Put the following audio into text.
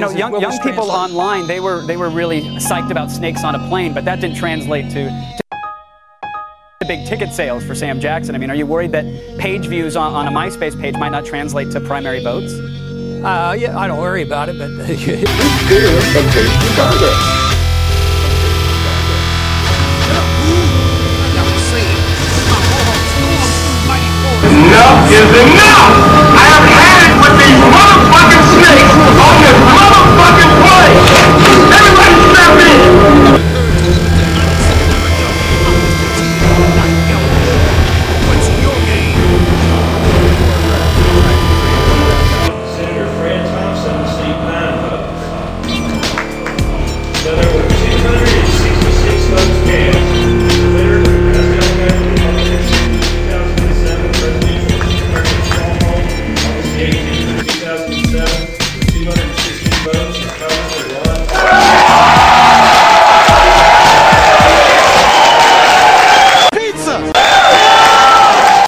know, young people online, they were really psyched about snakes on a plane, but that didn't translate to big ticket sales for Sam Jackson. I mean, are you worried that page views on a MySpace page might not translate to primary votes? Yeah, I don't worry about it, but Enough is enough! I have had it with these motherfucking snakes!